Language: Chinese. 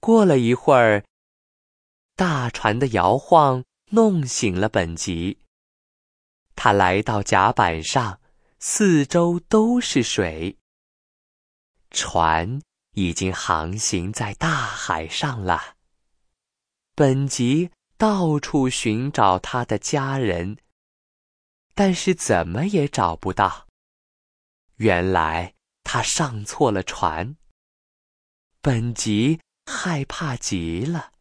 过了一会儿，大船的摇晃弄醒了本吉。他来到甲板上，四周都是水。船已经航行在大海上了。本吉到处寻找他的家人，但是怎么也找不到。原来他上错了船。本吉害怕极了。